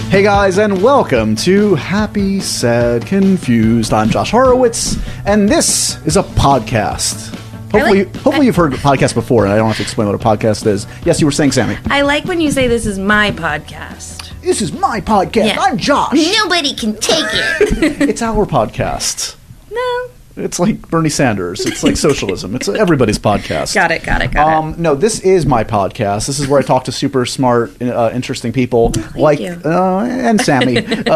Hey guys, and welcome to Happy, Sad, Confused. I'm Josh Horowitz, and this is a podcast. Hopefully you've heard a podcast before, and I don't have to explain what a podcast is. Yes, you were saying, Sammy. I like when you say this is my podcast. This is my podcast. Yeah. I'm Josh. Nobody can take it. It's our podcast. No. It's like Bernie Sanders. It's like socialism. It's everybody's podcast. Got it. No, this is my podcast. This is where I talk to super smart, interesting people like and Sammy.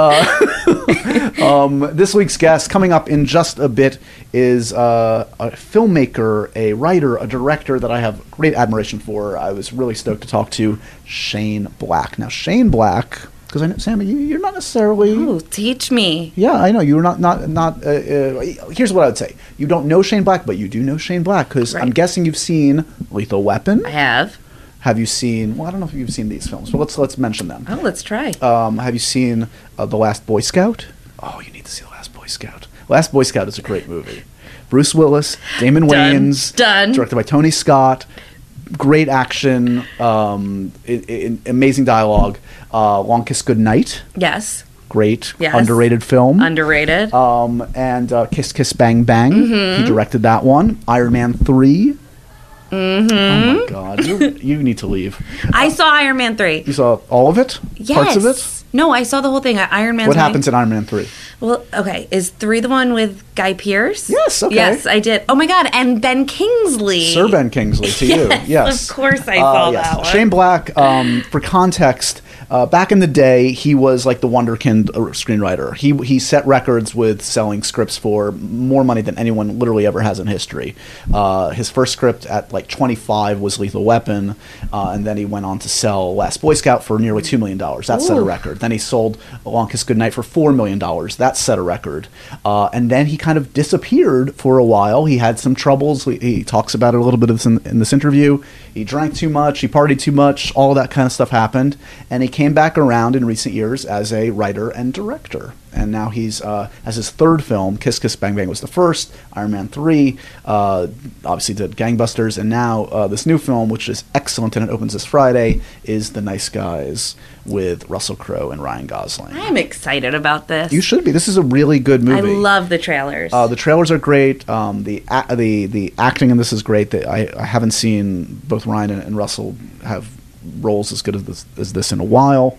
This week's guest, coming up in just a bit, is a filmmaker, a writer, a director that I have great admiration for. I was really stoked to talk to Shane Black. Now, Shane Black, because I know, Sammy, you're not necessarily... Oh, teach me. Yeah, I know. You're not here's what I would say. You don't know Shane Black, but you do know Shane Black, because I'm guessing you've seen Lethal Weapon. I have. Have you seen... Well, I don't know if you've seen these films, but let's mention them. Oh, let's try. Have you seen The Last Boy Scout? Oh, you need to see The Last Boy Scout. Last Boy Scout is a great movie. Bruce Willis, Damon Wayans. Done. Directed by Tony Scott. Great action, amazing dialogue. Long Kiss Goodnight. Yes. Great, underrated film. Underrated. And Kiss Kiss Bang Bang. He directed that one. Iron Man 3. Oh my God, you need to leave. I saw Iron Man 3. You saw all of it? Yes. Parts of it? No, I saw the whole thing. Iron Man 3. What happens in Iron Man 3? Well, okay. Is 3 the one with Guy Pearce? Yes, okay. Yes, I did. Oh my God, and Ben Kingsley. Sir Ben Kingsley to you. Yes. Of course I saw that one. Shane Black, for context, back in the day, he was like the wonderkind screenwriter. He set records with selling scripts for more money than anyone literally ever has in history. His first script at like 25 was Lethal Weapon, and then he went on to sell Last Boy Scout for nearly $2 million. That set a record. Then he sold Long Kiss Goodnight for $4 million. That set a record. And then he kind of disappeared for a while. He had some troubles. He talks about it a little bit in this interview. He drank too much. He partied too much. All that kind of stuff happened. And he came back around in recent years as a writer and director. And now he's, as his third film, Kiss Kiss Bang Bang was the first, Iron Man 3, obviously did gangbusters, and now this new film, which is excellent and it opens this Friday, is The Nice Guys with Russell Crowe and Ryan Gosling. I'm excited about this. You should be. This is a really good movie. I love the trailers. The trailers are great. The acting in this is great. I haven't seen both Ryan and Russell have roles as good as this in a while,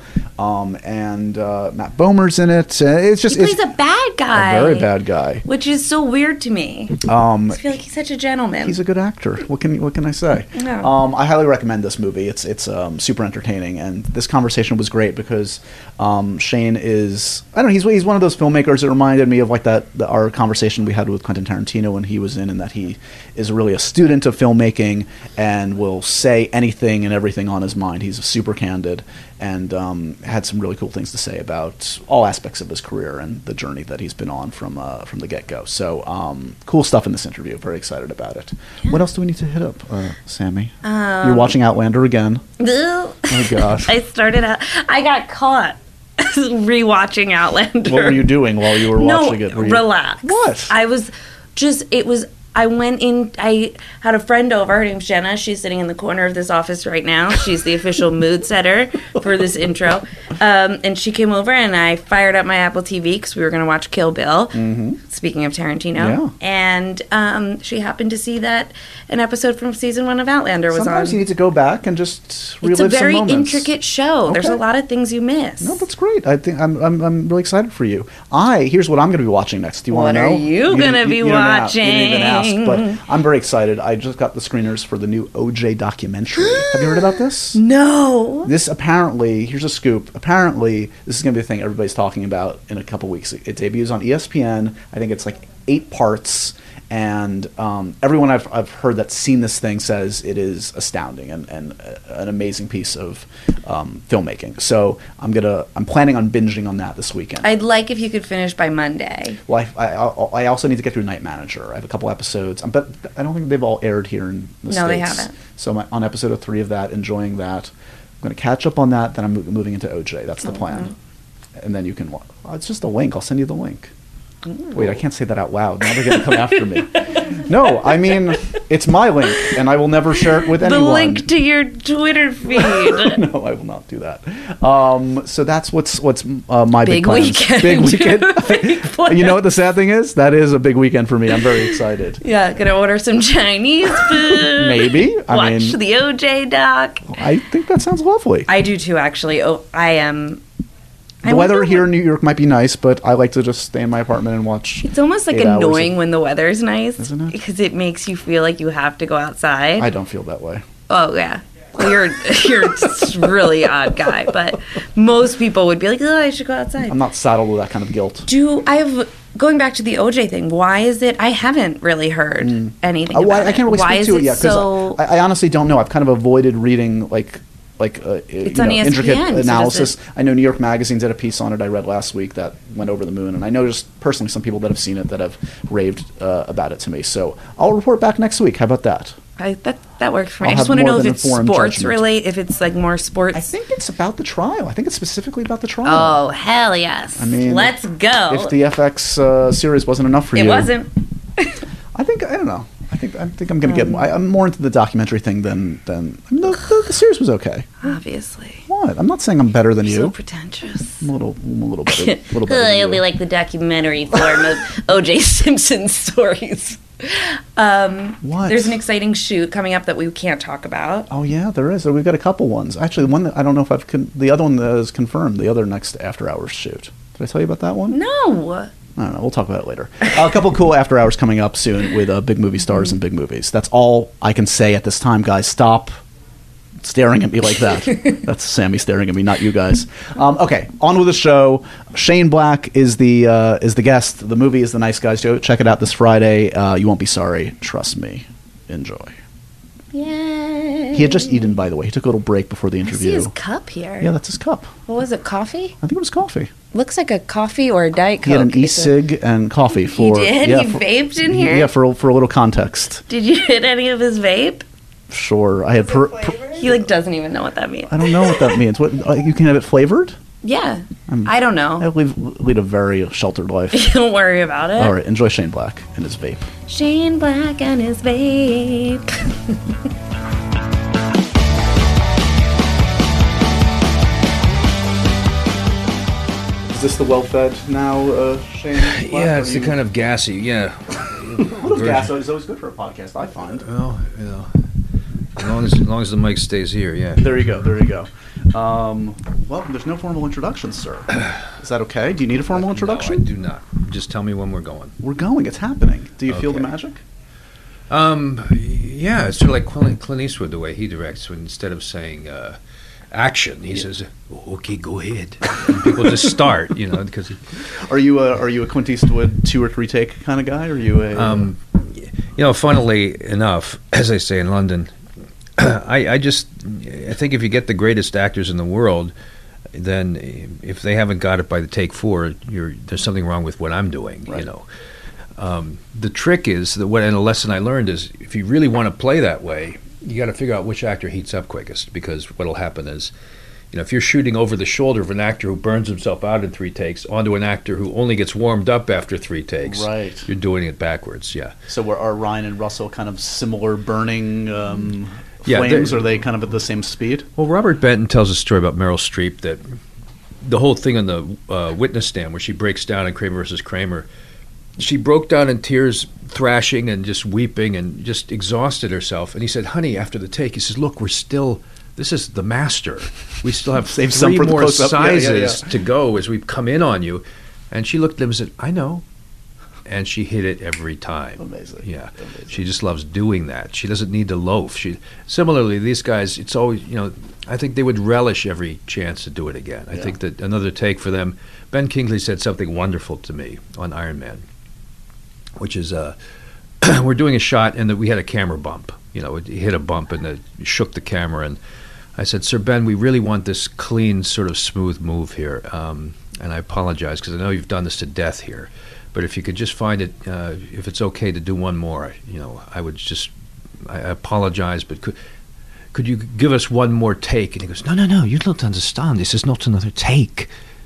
and Matt Bomer's in it. He plays a bad guy, a very bad guy, which is so weird to me. I feel like he's such a gentleman. He's a good actor. What can I say? No. I highly recommend this movie. It's super entertaining, and this conversation was great because Shane is, I don't know, he's one of those filmmakers that reminded me of like our conversation we had with Quentin Tarantino when he was in, and that he is really a student of filmmaking and will say anything and everything on his mind. He's super candid and had some really cool things to say about all aspects of his career and the journey that he's been on from the get-go. So cool stuff in this interview. Very excited about it. Yeah. What else do we need to hit up, Sammy? You're watching Outlander again. Oh my gosh. I got caught rewatching Outlander. What were you doing while you were watching it? Relax. What? I went in, I had a friend over, her name's Jenna, she's sitting in the corner of this office right now, she's the official mood setter for this intro, and she came over and I fired up my Apple TV because we were going to watch Kill Bill, speaking of Tarantino, and she happened to see that an episode from season 1 of Outlander was on. Sometimes you need to go back and just relive some moments. It's a very intricate show. Okay. There's a lot of things you miss. No, that's great. I think I'm really excited for you. Here's what I'm going to be watching next. Do you want to know? What are you going to be watching? You didn't even ask. But I'm very excited. I just got the screeners for the new OJ documentary. Have you heard about this? No. This apparently, here's a scoop. Apparently, this is going to be a thing everybody's talking about in a couple weeks. It debuts on ESPN. I think it's like 8 parts. And everyone I've heard that's seen this thing says it is astounding and an amazing piece of filmmaking. So I'm planning on binging on that this weekend. I'd like if you could finish by Monday. Well, I also need to get through Night Manager. I have a couple episodes, but I don't think they've all aired here in the States. No, they haven't. So on episode 3 of that, enjoying that. I'm going to catch up on that. Then I'm moving into OJ. That's the plan. And then you can. It's just a link. I'll send you the link. Ooh. Wait, I can't say that out loud. Now they're going to come after me. No, I mean, It's my link, and I will never share it with The anyone. link to your Twitter feed. No, I will not do that. So that's what's my big Big plans. weekend. Big weekend. Big plans. You know what the sad thing is? That is a big weekend for me. I'm very excited. Yeah, gonna order some Chinese food. Maybe. Watch the OJ doc. I think that sounds lovely. I do too, actually. Oh, I am. The weather here in New York might be nice, but I like to just stay in my apartment and watch. It's almost like 8 hours annoying of- when the weather's nice, Isn't it? because it makes you feel like you have to go outside. I don't feel that way. Oh yeah, well, you're just a really odd guy, but most people would be like, oh, I should go outside. I'm not saddled with that kind of guilt. Going back to the OJ thing? Why is it? I haven't really heard anything. About I can't really it. Why speak to is it yet so? because I honestly don't know. I've kind of avoided reading It's on ESPN, intricate so does analysis. it- I know New York Magazine did a piece on it I read last week that went over the moon, and I know just personally some people that have seen it that have raved about it to me. So I'll report back next week. How about that? That works for me. I'll I just have want to more know if than it's informed sports judgment. related. If it's like more sports. I think it's about the trial. I think it's specifically about the trial. Oh hell yes! I mean, let's go. If the FX series wasn't enough for you, It wasn't. I don't know. I think I'm going to get. I'm more into the documentary thing than. I mean, the series was okay. Obviously. What? I'm not saying I'm better than So you. pretentious. I'm a little better. Little better than It'll you. be like the documentary form of O.J. Simpson stories. What? There's an exciting shoot coming up that we can't talk about. Oh yeah, there is. We've got a couple ones. Actually, one that I don't know if the other one that is confirmed. The other next after hours shoot. Did I tell you about that one? No. I don't know. We'll talk about it later. A couple cool after hours coming up soon with big movie stars and big movies. That's all I can say at this time, guys. Stop staring at me like that. That's Sammy staring at me, not you guys. Okay, on with the show. Shane Black is the guest. The movie is The Nice Guys. Go check it out this Friday. You won't be sorry. Trust me. Enjoy. Yay. He had just eaten, by the way. He took a little break before the I interview. see his cup here. Yeah, that's his cup. What was it, coffee? I think it was coffee. Looks like a coffee or a Diet Coke. He had an It's a- e-cig and coffee for. He did? Yeah, He vaped in here? Yeah, for a little context. Did you hit any of his vape? Sure, I had. He doesn't even know what that means. I don't know what that means. What you can have it flavored? Yeah. I don't I know. lead a very sheltered life. Don't worry about it. All right, enjoy Shane Black and his vape. Shane Black and his vape. Is this the well-fed now, Shane? Black? Yeah, it's the kind of gassy. Yeah. A little gas is always good for a podcast, I find. Well, you know, as long as the mic stays here, yeah. There you go. There you go. Well, there's no formal introduction, sir. Is that okay? Do you need a formal introduction? No, I do not. Just tell me when we're going. We're going. It's happening. Do you feel the Okay. magic? Yeah, it's sort of like Clint Eastwood, the way he directs. When instead of saying action, he says, "Okay, go ahead." And people just start, you know, because Are you a Clint Eastwood 2 or 3 take kind of guy? Or are you a? you know, funnily enough, as I say in London, I think if you get the greatest actors in the world, then if they haven't got it by the take 4, there's something wrong with what I'm doing. Right. You know, the trick is that and a lesson I learned is if you really want to play that way, you got to figure out which actor heats up quickest, because what'll happen is, you know, if you're shooting over the shoulder of an actor who burns himself out in 3 takes onto an actor who only gets warmed up after 3 takes, Right. you're doing it backwards. Yeah. So are Ryan and Russell kind of similar burning Yeah, flames? they're- Are they kind of at the same speed? Well, Robert Benton tells a story about Meryl Streep that the whole thing on the witness stand where she breaks down in Kramer versus Kramer, she broke down in tears, thrashing and just weeping and just exhausted herself. And he said, "Honey, after the take," he says, "Look, this is the master. We still have Save some 3 for the more close-up." Yeah, sizes yeah. to go as we come in on you." And she looked at him and said, "I know." And she hit it every time. Amazing. Yeah. Amazing. She just loves doing that. She doesn't need to loaf. Similarly, these guys, it's always, you know, I think they would relish every chance to do it again. I Yeah. think that another take for them, Ben Kingsley said something wonderful to me on Iron Man, which is we're doing a shot and that we had a camera bump. You know, it hit a bump and it shook the camera. And I said, "Sir Ben, we really want this clean, sort of smooth move here. And I apologize because I know you've done this to death here. But if you could just find it, if it's okay to do one more, you know, I apologize, but could you give us one more take?" And he goes, No, you don't understand. This is not another take.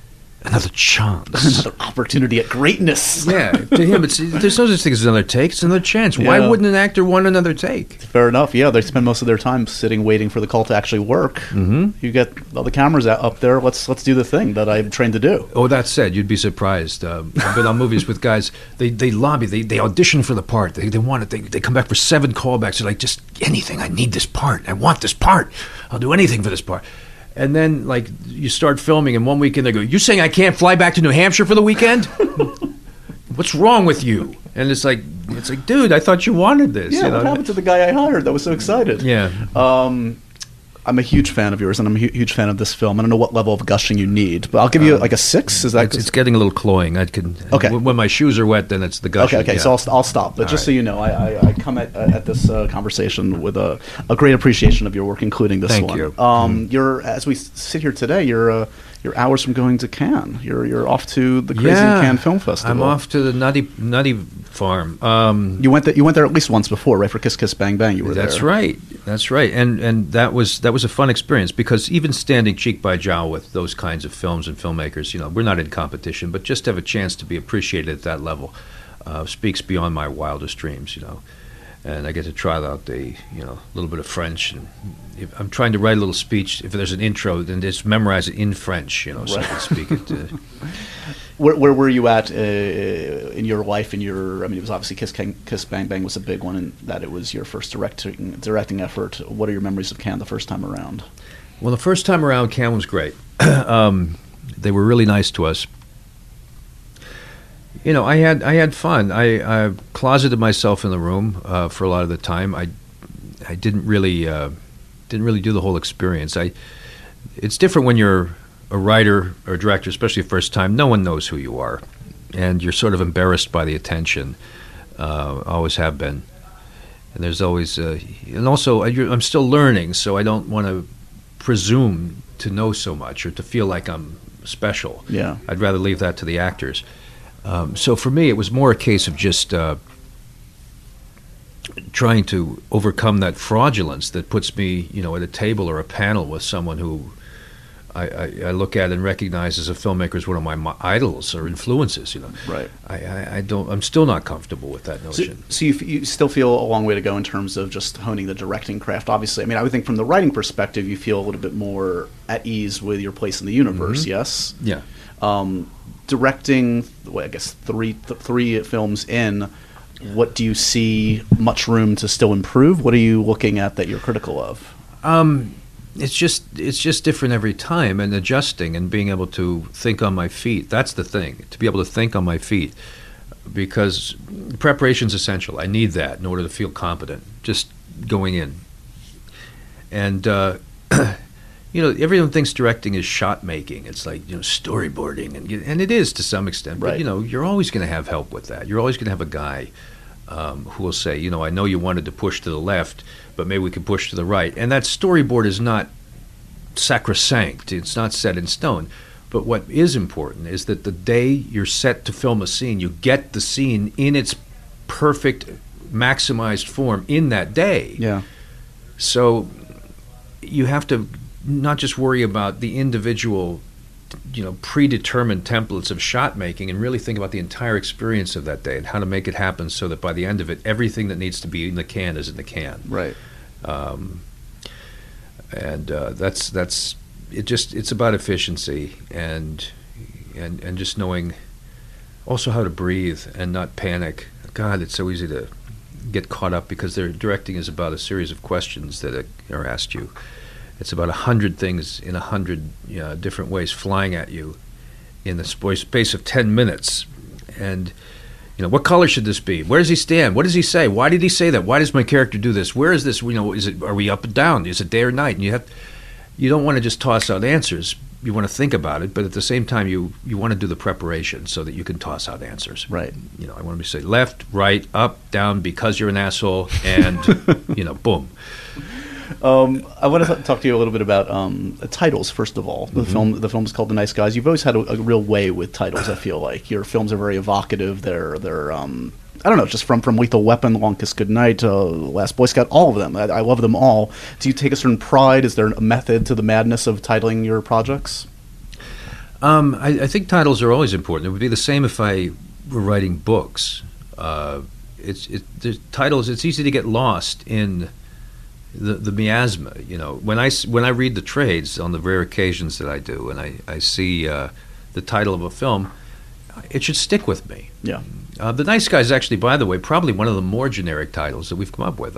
another chance. Another opportunity at greatness. Yeah, to him, there's no such thing as another take. It's another chance. Why Yeah. wouldn't an actor want another take? Fair enough. Yeah, they spend most of their time sitting waiting for the call to actually work. Mm-hmm. You get all the cameras up there. Let's do the thing that I'm trained to do. Oh, that said, you'd be surprised. I've been on movies with guys. They lobby. They audition for the part. They want it. They come back for 7 callbacks. They're like, just anything. I need this part. I want this part. I'll do anything for this part. And then, like, you start filming, and one weekend they go, "You saying I can't fly back to New Hampshire for the weekend? What's wrong with you?" And it's like, dude, I thought you wanted this. Yeah, you know? what happened to the guy I hired that was so excited? Yeah. I'm a huge fan of yours, and I'm a huge fan of this film. I don't know what level of gushing you need, but I'll give you like a 6. Is that It's getting a little cloying. Okay. When my shoes are wet, then it's the gushing. Okay. Yeah. So I'll stop. But All just so right. you know, I come at this conversation with a great appreciation of your work, including this Thank one. you. You're as we sit here today. You're hours from going to Cannes. You're off to the crazy Yeah. Cannes Film Festival. I'm off to the Nutty Farm. You went there at least once before, right? For Kiss Kiss Bang Bang, you were there. That's right. That's right. And that was a fun experience, because even standing cheek by jowl with those kinds of films and filmmakers, you know, we're not in competition, but just to have a chance to be appreciated at that level speaks beyond my wildest dreams, you know. And I get to try out a little bit of French, and if I'm trying to write a little speech. If there's an intro, then just memorize it in French, you know, so I can speak it. Where were you at in your life? I mean, it was obviously Kiss Bang Bang was a big one, and that it was your first directing effort. What are your memories of Cannes the first time around? Well, the first time around, Cannes was great. They were really nice to us. You know, I had fun. I closeted myself in the room for a lot of the time. I didn't really do the whole experience. It's different when you're a writer or a director, especially the first time. No one knows who you are, and you're sort of embarrassed by the attention. Always have been, and there's always and also I'm still learning, so I don't want to presume to know so much or to feel like I'm special. Yeah, I'd rather leave that to the actors. So for me, it was more a case of just trying to overcome that fraudulence that puts me, you know, at a table or a panel with someone who I look at and recognize as a filmmaker as one of my idols or influences. You know, right. I'm still not comfortable with that notion. So you still feel a long way to go in terms of just honing the directing craft. Obviously, I mean, I would think from the writing perspective, you feel a little bit more at ease with your place in the universe. Mm-hmm. Yes. Yeah. Directing, well, I guess three films in, what do you see much room to still improve? What are you looking at that you're critical of? It's just different every time, and adjusting and being able to think on my feet. That's the thing, to be able to think on my feet, because preparation is essential. I need that in order to feel competent, just going in. And you know, everyone thinks directing is shot making. It's like, you know, storyboarding, and it is to some extent. But Right. you know, you're always going to have help with that. You're always going to have a guy who will say, you know, I know you wanted to push to the left, but maybe we could push to the right. And that storyboard is not sacrosanct. It's not set in stone. But what is important is that the day you're set to film a scene, you get the scene in its perfect, maximized form in that day. Yeah. So you have to not just worry about the individual, you know, predetermined templates of shot making, and really think about the entire experience of that day and how to make it happen so that by the end of it, everything that needs to be in the can is in the can. Right. That's it. It's about efficiency and just knowing also how to breathe and not panic. God, it's so easy to get caught up because their directing is about a series of questions that are asked you. It's about 100 things in 100 different ways flying at you in the space of 10 minutes. And, you know, what color should this be? Where does he stand? What does he say? Why did he say that? Why does my character do this? Where is this? You know, are we up and down? Is it day or night? And you don't want to just toss out answers. You want to think about it, but at the same time, you want to do the preparation so that you can toss out answers. Right. You know, I want to say left, right, up, down, because you're an asshole, and, you know, boom. I want to talk to you a little bit about titles. First of all, the film is called The Nice Guys. You've always had a real way with titles. I feel like your films are very evocative. They're I don't know, just from Lethal Weapon, Long Kiss Goodnight, Last Boy Scout, all of them. I love them all. Do you take a certain pride? Is there a method to the madness of titling your projects? I think titles are always important. It would be the same if I were writing books. The titles. It's easy to get lost in the miasma. You know, when I read the trades on the rare occasions that I do, and I see the title of a film, it should stick with me. Yeah. The Nice Guys, actually, by the way, probably one of the more generic titles that we've come up with.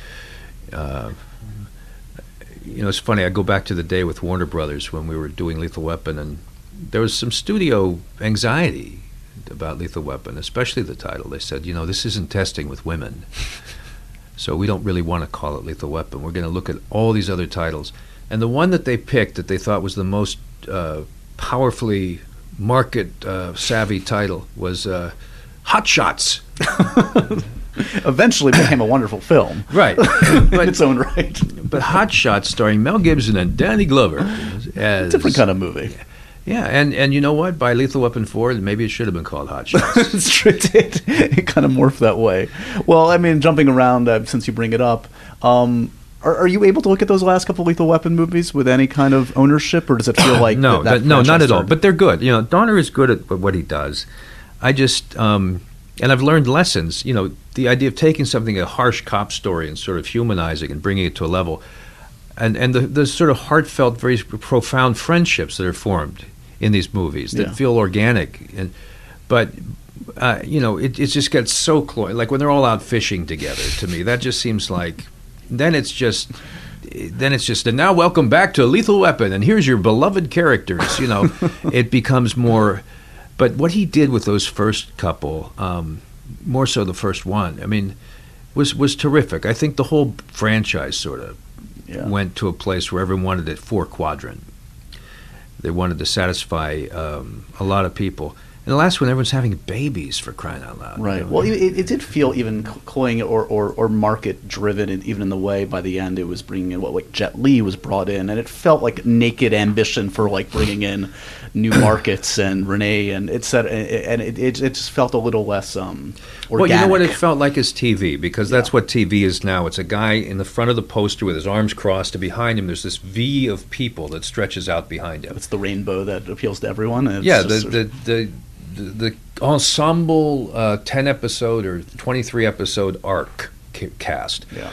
It's funny. I go back to the day with Warner Brothers when we were doing Lethal Weapon, and there was some studio anxiety about Lethal Weapon, especially the title. They said, this isn't testing with women, so we don't really want to call it Lethal Weapon. We're going to look at all these other titles. And the one that they picked that they thought was the most powerfully market-savvy title was Hot Shots. Eventually became a wonderful film. Right. In its own right. But Hot Shots, starring Mel Gibson and Danny Glover. Different kind of movie. Yeah, and you know what? By Lethal Weapon 4, maybe it should have been called Hot Shots. It's true. It kind of morphed that way. Well, I mean, jumping around, since you bring it up, are you able to look at those last couple Lethal Weapon movies with any kind of ownership, or does it feel like no, not at all. But they're good. Donner is good at what he does. I just and I've learned lessons. The idea of taking something, a harsh cop story, and sort of humanizing and bringing it to a level, and the sort of heartfelt, very profound friendships that are formed in these movies that feel organic, but it just gets so close. Like when they're all out fishing together, to me, that just seems like. Then it's just, and now welcome back to Lethal Weapon, and here's your beloved characters. It becomes more. But what he did with those first couple, more so the first one, I mean, was terrific. I think the whole franchise sort of went to a place where everyone wanted it 4-quadrant. They wanted to satisfy a lot of people. And the last one, everyone's having babies, for crying out loud. Right. Well, it did feel even cloying or market-driven, and even in the way by the end it was bringing in what Jet Li was brought in, and it felt like naked ambition for bringing in new markets and Renee and it just felt a little less organic. Well, you know what it felt like is TV, because that's what TV is now. It's a guy in the front of the poster with his arms crossed, and behind him there's this V of people that stretches out behind him. It's the rainbow that appeals to everyone. The ensemble 10-episode or 23-episode arc cast. Yeah.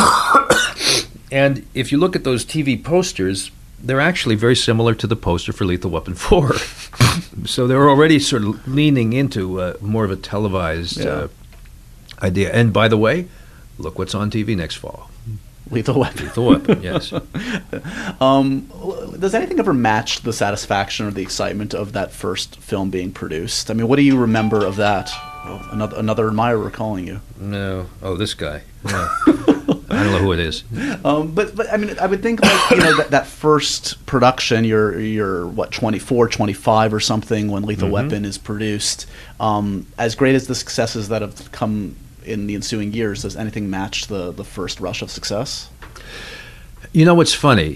And if you look at those TV posters, they're actually very similar to the poster for Lethal Weapon 4. So they're already sort of leaning into more of a televised idea. And by the way, look what's on TV next fall. Lethal Weapon. Lethal Weapon, yes. Does anything ever match the satisfaction or the excitement of that first film being produced? I mean, what do you remember of that? Oh, another admirer calling you. No. Oh, this guy. Yeah. I don't know who it is. But I mean, I would think that first production, you're what, 24, 25 or something when Lethal Weapon is produced. As great as the successes that have come in the ensuing years, does anything match the first rush of success? What's funny?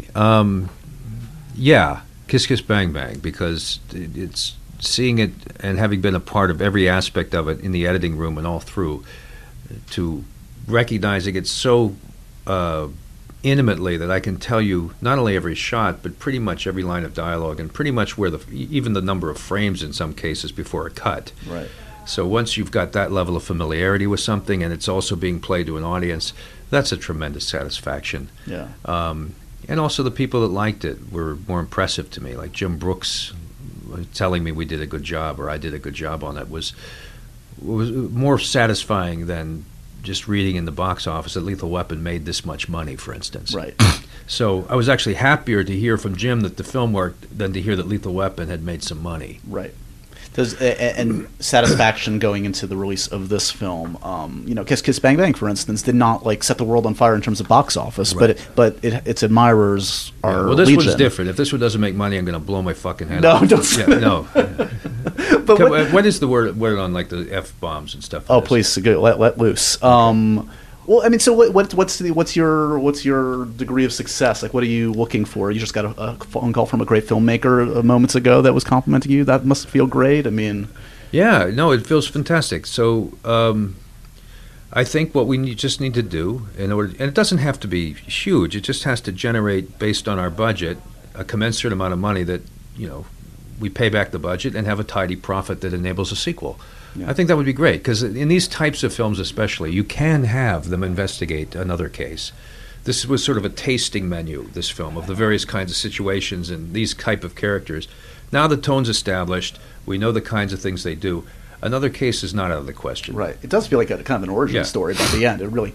Kiss Kiss Bang Bang, because it's seeing it and having been a part of every aspect of it in the editing room and all through, to recognizing it so intimately that I can tell you not only every shot, but pretty much every line of dialogue, and pretty much where even the number of frames in some cases before a cut. Right. So once you've got that level of familiarity with something, and it's also being played to an audience, that's a tremendous satisfaction. Yeah. And also the people that liked it were more impressive to me, like Jim Brooks telling me we did a good job, or I did a good job on it, was more satisfying than just reading in the box office that Lethal Weapon made this much money, for instance. Right. So I was actually happier to hear from Jim that the film worked than to hear that Lethal Weapon had made some money. Right. And satisfaction going into the release of this film, Kiss Kiss Bang Bang, for instance, did not set the world on fire in terms of box office, right. but its admirers are. Well, this legion. one's different. If this one doesn't make money, I'm going to blow my fucking head off. No, don't say that. No. But what is the word on the F-bombs and stuff? Oh, please, let loose. Well, I mean, so what's your degree of success? What are you looking for? You just got a phone call from a great filmmaker moments ago that was complimenting you. That must feel great. I mean, yeah, no, it feels fantastic. So I think what we just need to do in order, and it doesn't have to be huge. It just has to generate, based on our budget, a commensurate amount of money that we pay back the budget and have a tidy profit that enables a sequel. Yeah. I think that would be great, because in these types of films especially, you can have them investigate another case. This was sort of a tasting menu, this film, of the various kinds of situations and these type of characters. Now the tone's established. We know the kinds of things they do. Another case is not out of the question. Right. It does feel like a kind of an origin Yeah. story by the end. It really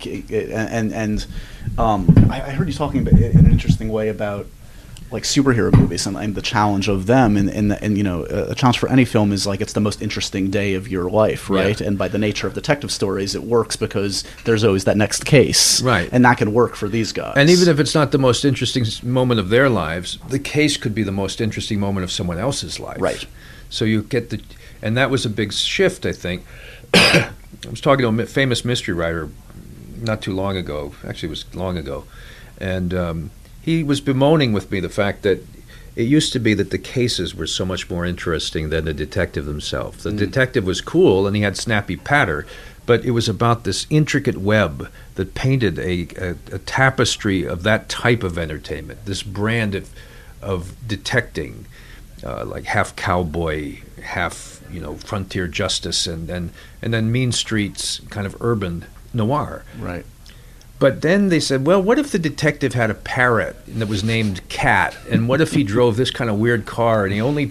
I heard you talking in an interesting way about like superhero movies and the challenge of them, and you know, a challenge for any film is like it's the most interesting day of your life, right? Yeah. And by the nature of detective stories, it works because there's always that next case, Right. And that can work for these guys. And even if it's not the most interesting moment of their lives, the case could be the most interesting moment of someone else's life. Right. So you get and that was a big shift, I think. I was talking to a famous mystery writer not too long ago. Actually, it was long ago. And he was bemoaning with me the fact that it used to be that the cases were so much more interesting than the detective themselves. The detective was cool and he had snappy patter, but it was about this intricate web that painted a tapestry of that type of entertainment, this brand of detecting, like half cowboy, half frontier justice, and then Mean Streets, kind of urban noir. right. But then they said, well, what if the detective had a parrot that was named Cat? And what if he drove this kind of weird car and he only,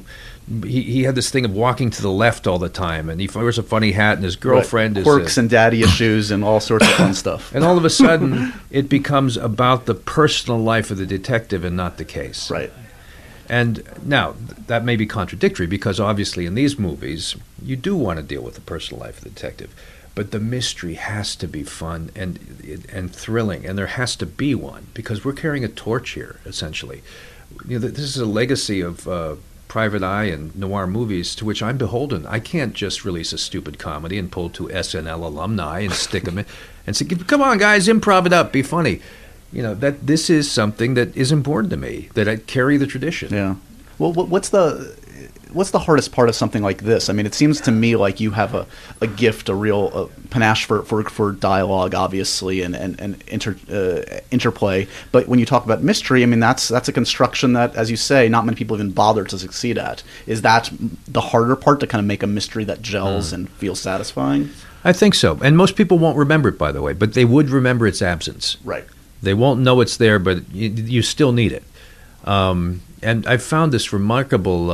he had this thing of walking to the left all the time, and he wears a funny hat, and his girlfriend is quirks and daddy issues and all sorts of fun stuff. and all of a sudden it becomes about the personal life of the detective and not the case. Right. And now, that may be contradictory, because obviously in these movies, you do want to deal with the personal life of the detective. But the mystery has to be fun and thrilling, and there has to be one, because we're carrying a torch here, essentially. This is a legacy of Private Eye and noir movies to which I'm beholden. I can't just release a stupid comedy and pull two SNL alumni and stick them in and say, come on, guys, improv it up, be funny. That this is something that is important to me, that I carry the tradition. Yeah. Well, what's the hardest part of something like this? I mean, it seems to me like you have a gift, a real panache for dialogue, obviously, and interplay. But when you talk about mystery, I mean, that's a construction that, as you say, not many people even bother to succeed at. Is that the harder part, to kind of make a mystery that gels and feels satisfying? I think so. And most people won't remember it, by the way, but they would remember its absence. Right. They won't know it's there, but you still need it. And I found this remarkable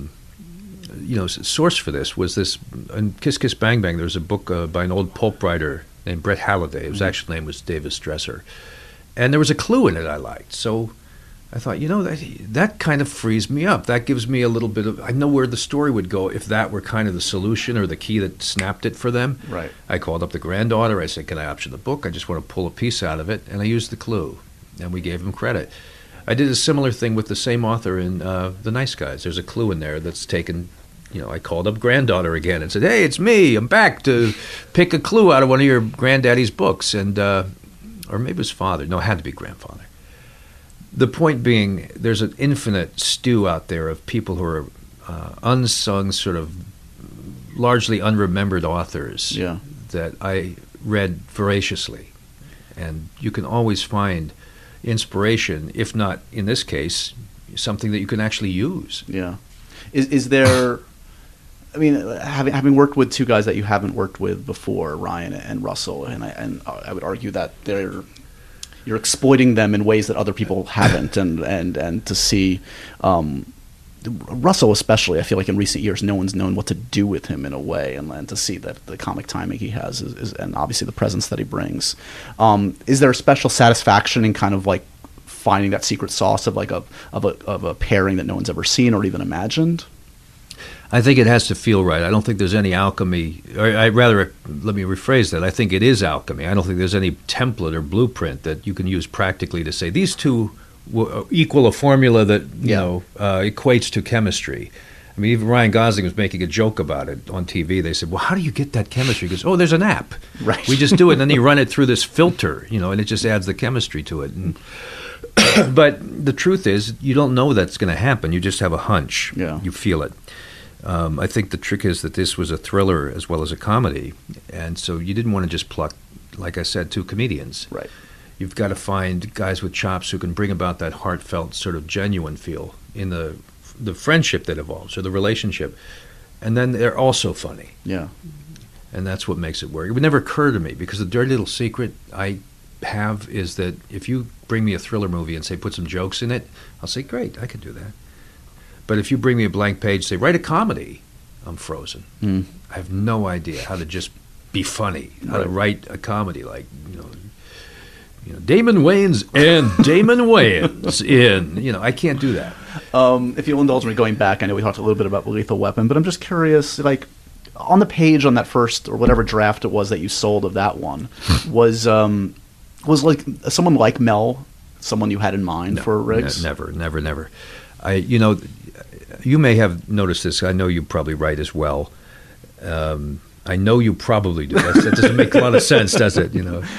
source for this was this, in Kiss Kiss Bang Bang, there was a book by an old pulp writer named Brett Halliday. His actual name was Davis Dresser. And there was a clue in it I liked. So I thought, that kind of frees me up. That gives me a little bit of, I know where the story would go if that were kind of the solution or the key that snapped it for them. Right. I called up the granddaughter. I said, can I option the book? I just want to pull a piece out of it. And I used the clue. And we gave him credit. I did a similar thing with the same author in The Nice Guys. There's a clue in there that's taken, I called up granddaughter again and said, hey, it's me. I'm back to pick a clue out of one of your granddaddy's books. And or maybe it was father. No, it had to be grandfather. The point being, there's an infinite stew out there of people who are unsung, sort of largely unremembered authors that I read voraciously. And you can always find inspiration, if not, in this case, something that you can actually use. Yeah. Is there... I mean, having worked with two guys that you haven't worked with before, Ryan and Russell, and I would argue that you're exploiting them in ways that other people haven't, and to see Russell especially, I feel like in recent years no one's known what to do with him in a way, and to see that the comic timing he has is and obviously the presence that he brings. Is there a special satisfaction in kind of like finding that secret sauce of like a pairing that no one's ever seen or even imagined? I think it has to feel right. I don't think there's any alchemy, or let me rephrase that. I think it is alchemy. I don't think there's any template or blueprint that you can use practically to say these two equal a formula that equates to chemistry. I mean, even Ryan Gosling was making a joke about it on TV. They said, well, how do you get that chemistry? He goes, oh, there's an app. Right. We just do it, and then you run it through this filter, and it just adds the chemistry to it. And but the truth is, you don't know that's going to happen. You just have a hunch. Yeah. You feel it. I think the trick is that this was a thriller as well as a comedy, and so you didn't want to just pluck, like I said, two comedians. Right. You've got to find guys with chops who can bring about that heartfelt, sort of genuine feel in the the friendship that evolves or the relationship, and then they're also funny. Yeah. And that's what makes it work. It would never occur to me, because the dirty little secret I have is that if you bring me a thriller movie and say put some jokes in it, I'll say great, I can do that. But if you bring me a blank page, say write a comedy, I'm frozen. I have no idea how to just be funny, how to write a comedy like Damon Wayans and Damon Wayans in. I can't do that. If you'll indulge me going back, I know we talked a little bit about Lethal Weapon, but I'm just curious, like, on the page on that first or whatever draft it was that you sold of that one, was like someone like Mel someone you had in mind for Riggs? Never. You may have noticed this. I know you probably write as well. I know you probably do. That doesn't make a lot of sense, does it?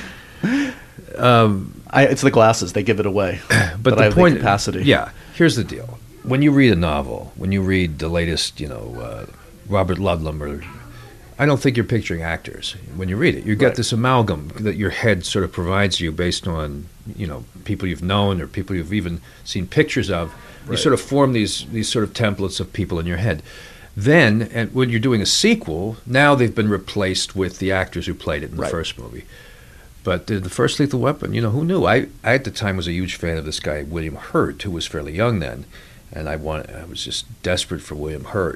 It's the glasses; they give it away. But I the have point, the capacity. Yeah. Here's the deal: when you read a novel, when you read the latest, Robert Ludlum, I don't think you're picturing actors when you read it. You get this amalgam that your head sort of provides you based on people you've known or people you've even seen pictures of. You sort of form these sort of templates of people in your head. Then, and when you're doing a sequel, now they've been replaced with the actors who played it in the first movie. But the first Lethal Weapon, who knew? I at the time was a huge fan of this guy, William Hurt, who was fairly young then, and I was just desperate for William Hurt.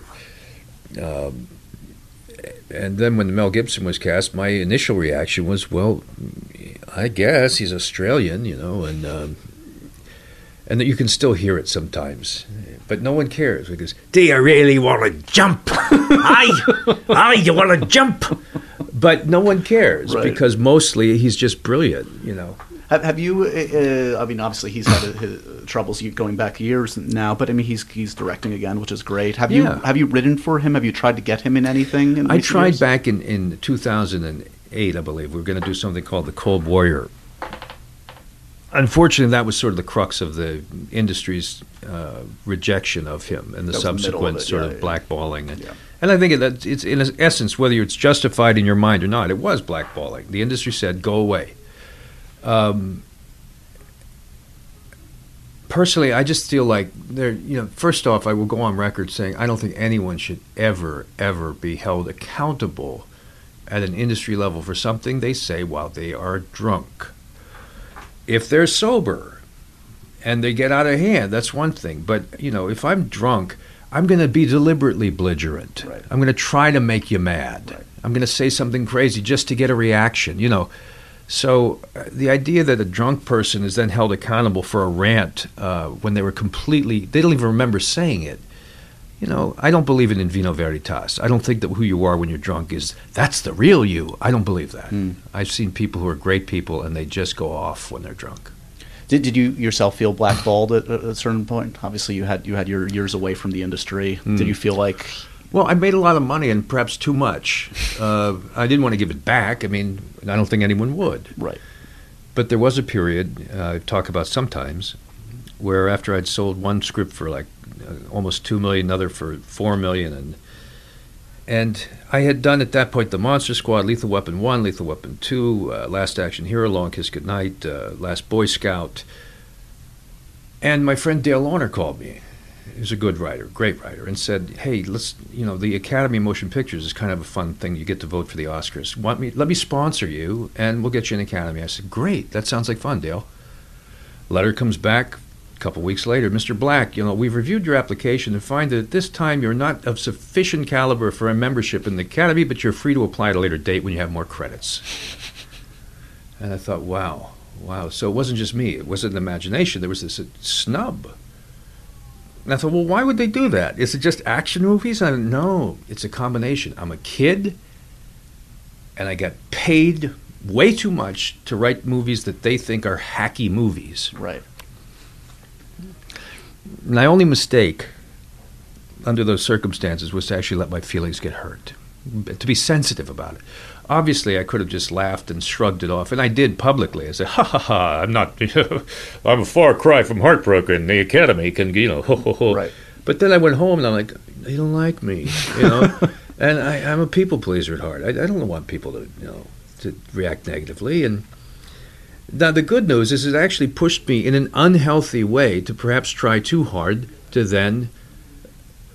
And then when Mel Gibson was cast, my initial reaction was, well, I guess he's Australian, and that you can still hear it sometimes. But no one cares because, do you really want to jump? Aye, you want to jump? But no one cares because mostly he's just brilliant, Have you? I mean, obviously he's had his troubles going back years now, but I mean he's directing again, which is great. Have you written for him? Have you tried to get him in anything? I tried back in 2008, I believe. We were going to do something called The Cold Warrior. Unfortunately, that was sort of the crux of the industry's rejection of him and the subsequent sort of blackballing. And I think that it's in essence, whether it's justified in your mind or not, it was blackballing. The industry said, go away. Personally, I just feel like first off, I will go on record saying I don't think anyone should ever be held accountable at an industry level for something they say while they are drunk. If they're sober and they get out of hand, that's one thing. But, if I'm drunk, I'm going to be deliberately belligerent. I'm going to try to make you mad. I'm going to say something crazy just to get a reaction, So the idea that a drunk person is then held accountable for a rant when they don't even remember saying it, I don't believe in vino veritas. I don't think that who you are when you're drunk that's the real you. I don't believe that. I've seen people who are great people and they just go off when they're drunk. Did you yourself feel blackballed at a certain point? Obviously, you had your years away from the industry. Did you feel like? Well, I made a lot of money and perhaps too much. I didn't want to give it back. I mean, I don't think anyone would. Right. But there was a period I talk about sometimes where after I'd sold one script for like almost $2 million, another for $4 million, and I had done at that point The Monster Squad, Lethal Weapon 1, Lethal Weapon 2, Last Action Hero, Long Kiss Goodnight, Last Boy Scout, and my friend Dale Launer called me. He's a good writer, great writer, and said, hey, let's, the Academy of Motion Pictures is kind of a fun thing. You get to vote for the Oscars. Let me sponsor you, and we'll get you an Academy. I said, great, that sounds like fun, Dale. Letter comes back a couple weeks later. Mr. Black, we've reviewed your application and find that at this time you're not of sufficient caliber for a membership in the Academy, but you're free to apply at a later date when you have more credits. And I thought, wow. So it wasn't just me. It wasn't an imagination. There was this snub. And I thought, well, why would they do that? Is it just action movies? No, it's a combination. I'm a kid, and I got paid way too much to write movies that they think are hacky movies. Right. My only mistake under those circumstances was to actually let my feelings get hurt, to be sensitive about it. Obviously, I could have just laughed and shrugged it off, and I did publicly. I said, ha, ha, ha, I'm not, I'm a far cry from heartbroken. The Academy can, ho, ho, ho. Right. But then I went home, and I'm like, they don't like me, And I'm a people pleaser at heart. I don't want people to react negatively. And now the good news is it actually pushed me in an unhealthy way to perhaps try too hard to then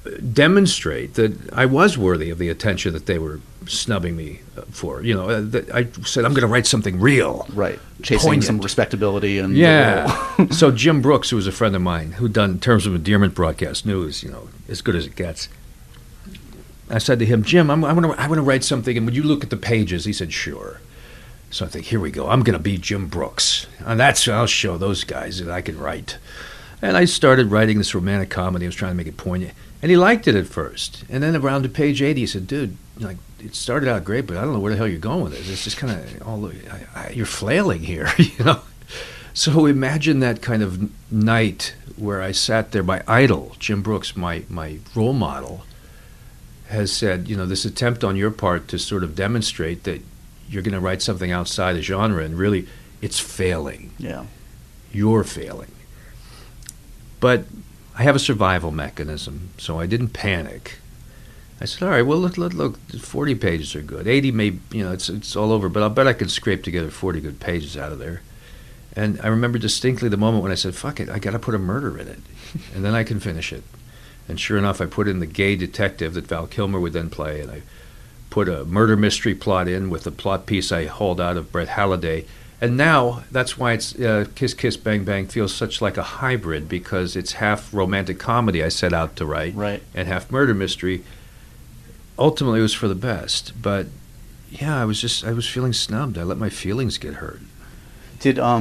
demonstrate that I was worthy of the attention that they were snubbing me for. You know, that I said, I'm going to write something real. Right. Chasing Poignant. some respectability. And Yeah. So Jim Brooks, who was a friend of mine, who'd done Terms of Endearment broadcast news, you know, as good as it gets. I said to him, Jim, I want to write something, and would you look at the pages? He said, sure. So I think, here we go. I'm going to be Jim Brooks. And I'll show those guys that I can write. And I started writing this romantic comedy. I was trying to make it poignant. And he liked it at first. And then around to page 80, he said, dude, like, it started out great, but I don't know where the hell you're going with it. It's just kind of you're flailing here, you know. So imagine that kind of night where I sat there. My idol, Jim Brooks, my role model, has said, you know, this attempt on your part to sort of demonstrate that you're going to write something outside the genre, and really, it's failing. Yeah. You're failing. But I have a survival mechanism, so I didn't panic. I said, all right, well, look, 40 pages are good. 80 may, you know, it's all over, but I'll bet I could scrape together 40 good pages out of there. And I remember distinctly the moment when I said, fuck it, I got to put a murder in it, and then I can finish it. And sure enough, I put in the gay detective that Val Kilmer would then play, and I put a murder mystery plot in with the plot piece I hauled out of Brett Halliday. And now, that's why it's Kiss Kiss Bang Bang feels such like a hybrid, because it's half romantic comedy I set out to write, Right. and half murder mystery. Ultimately, it was for the best. But, yeah, I was feeling snubbed. I let my feelings get hurt. Did I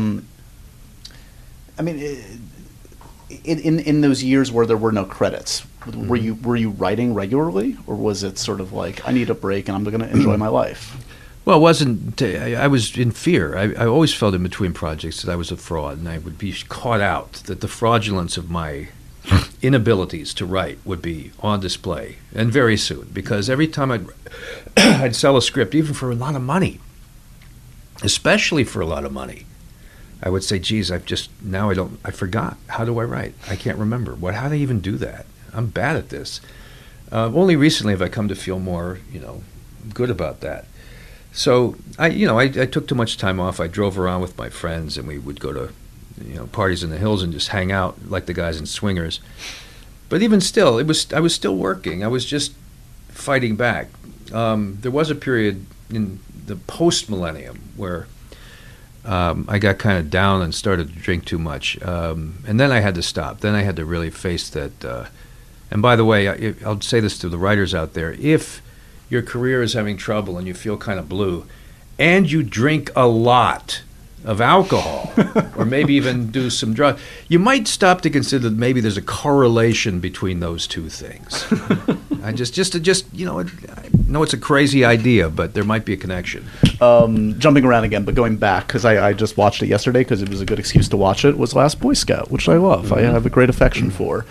mean, in those years where there were no credits, were you writing regularly, or was it sort of like, I need a break and I'm going to enjoy my life? Well, it wasn't. I was in fear. I always felt in between projects that I was a fraud, and I would be caught out, that the fraudulence of my inabilities to write would be on display, and very soon, because every time I'd sell a script, even for a lot of money, especially for a lot of money, I would say, geez, I forgot. How do I write? I can't remember. How do I even do that? I'm bad at this. Only recently have I come to feel more, you know, good about that. So I took too much time off. I drove around with my friends, and we would go to, you know, parties in the hills and just hang out like the guys in Swingers. But even still, I was still working. I was just fighting back. There was a period in the post-millennium where I got kind of down and started to drink too much. And then I had to stop. Then I had to really face that. And by the way, I'll say this to the writers out there. If your career is having trouble and you feel kind of blue, and you drink a lot of alcohol, or maybe even do some drugs, you might stop to consider that maybe there's a correlation between those two things. I just you know, I know it's a crazy idea, but there might be a connection. Jumping around again, but going back, because I just watched it yesterday because it was a good excuse to watch it, was Last Boy Scout, which I love. Mm-hmm. I have a great affection for.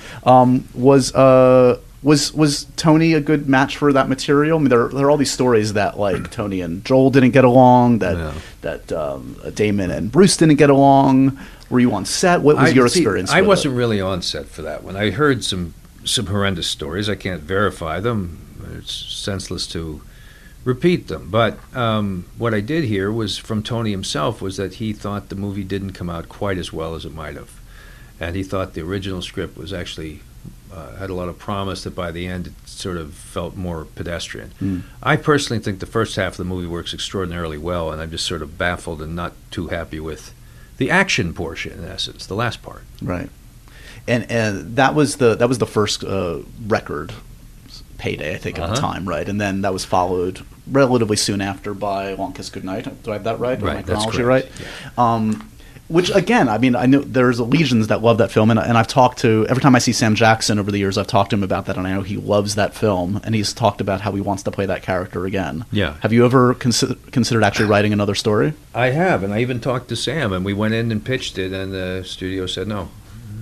Was Tony a good match for that material? I mean, there are all these stories that, like, Tony and Joel didn't get along, that Damon and Bruce didn't get along. Were you on set? What was your experience? I wasn't really on set for that one. I heard some horrendous stories. I can't verify them. It's senseless to repeat them. But what I did hear was from Tony himself, was that he thought the movie didn't come out quite as well as it might have, and he thought the original script was actually had a lot of promise, that by the end it sort of felt more pedestrian. Mm. I personally think the first half of the movie works extraordinarily well, and I'm just sort of baffled and not too happy with the action portion, in essence, the last part. Right. And that was the first record payday, I think, at the time, right? And then that was followed relatively soon after by Long Kiss Goodnight. Do I have that right? Right, that's correct. Right? Yeah. Which, again, I mean, I know there's legions that love that film, and I've talked to, every time I see Sam Jackson over the years, I've talked to him about that, and I know he loves that film, and he's talked about how he wants to play that character again. Yeah. Have you ever considered actually writing another story? I have, and I even talked to Sam, and we went in and pitched it, and the studio said no.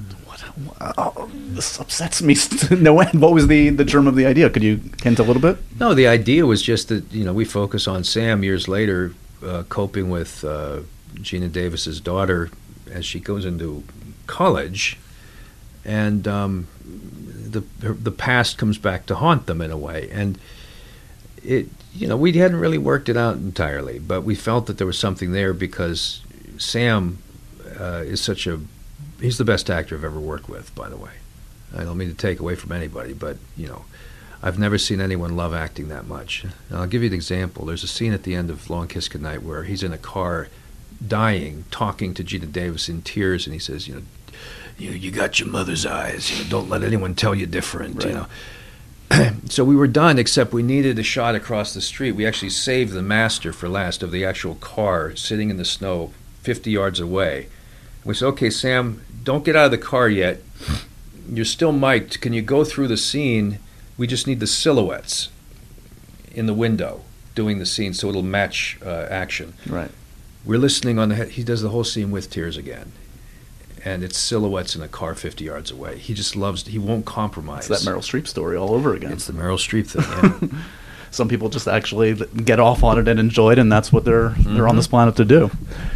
This upsets me to no end. What was the germ of the idea? Could you hint a little bit? No, the idea was just that, you know, we focus on Sam years later coping with Gina Davis's daughter as she goes into college, and the past comes back to haunt them in a way. And it, you know, we hadn't really worked it out entirely, but we felt that there was something there because Sam is he's the best actor I've ever worked with, by the way. I don't mean to take away from anybody, but, I've never seen anyone love acting that much. And I'll give you an example. There's a scene at the end of Long Kiss Goodnight where he's in a car dying, talking to Gina Davis in tears, and he says, you got your mother's eyes. Don't let anyone tell you different, Right. So we were done, except we needed a shot across the street. We actually saved the master for last of the actual car sitting in the snow 50 yards away. We said, okay, Sam, don't get out of the car yet. You're still mic'd. Can you go through the scene? We just need the silhouettes in the window doing the scene so it'll match action. Right. We're listening on the he does the whole scene with tears again. And it's silhouettes in a car 50 yards away. He just he won't compromise. It's that Meryl Streep story all over again. It's the Meryl Streep thing, yeah. Some people just actually get off on it and enjoy it, and that's what they're on this planet to do.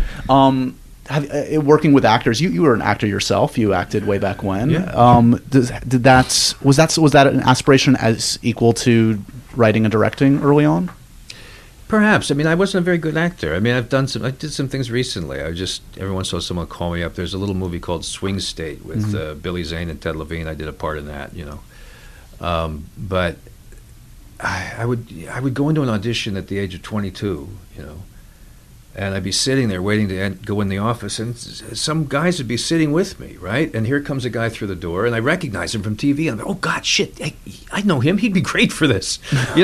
Working with actors, you were an actor yourself. You acted way back when. Yeah. Was that an aspiration as equal to writing and directing early on? Perhaps. I mean, I wasn't a very good actor. I mean, I did some things recently. Every once in a while someone call me up. There's a little movie called Swing State with Billy Zane and Ted Levine. I did a part in that, But I would go into an audition at the age of 22, and I'd be sitting there waiting to go in the office, and some guys would be sitting with me, right? And here comes a guy through the door, and I recognize him from TV, and I'm like, oh God, shit, I know him. He'd be great for this,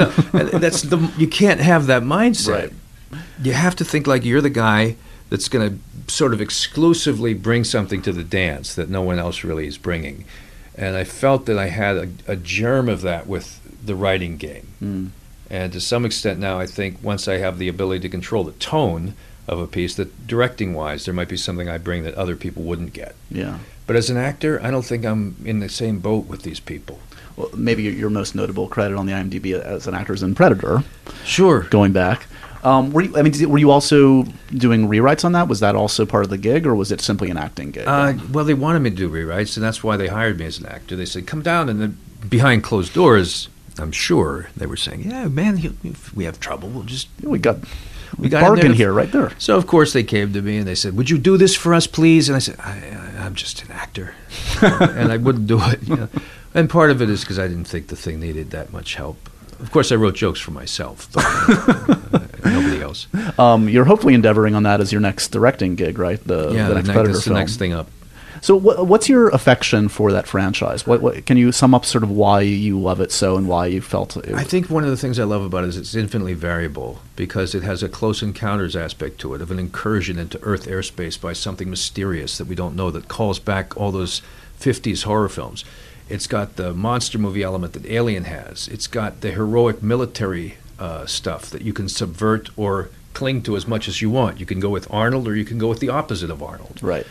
And you can't have that mindset. Right. You have to think like you're the guy that's going to sort of exclusively bring something to the dance that no one else really is bringing. And I felt that I had a germ of that with the writing game. And to some extent now, I think once I have the ability to control the tone of a piece, that directing-wise, there might be something I bring that other people wouldn't get. Yeah. But as an actor, I don't think I'm in the same boat with these people. Well, maybe your most notable credit on the IMDb as an actor is in Predator. Sure. Going back. Were you also doing rewrites on that? Was that also part of the gig, or was it simply an acting gig? Well, they wanted me to do rewrites, and that's why they hired me as an actor. They said, come down, and then behind closed doors, I'm sure they were saying, yeah, man, if we have trouble, we got bargain here right there. So, of course, they came to me and they said, would you do this for us, please? And I said, I'm just an actor. And I wouldn't do it. And part of it is because I didn't think the thing needed that much help. Of course, I wrote jokes for myself, but nobody else. You're hopefully endeavoring on that as your next directing gig, right? The next Predator that's film. The next thing up. So what's your affection for that franchise? What can you sum up sort of why you love it so and why you felt it? I think one of the things I love about it is it's infinitely variable because it has a close encounters aspect to it, of an incursion into Earth airspace by something mysterious that we don't know that calls back all those 50s horror films. It's got the monster movie element that Alien has. It's got the heroic military stuff that you can subvert or cling to as much as you want. You can go with Arnold or you can go with the opposite of Arnold. Right.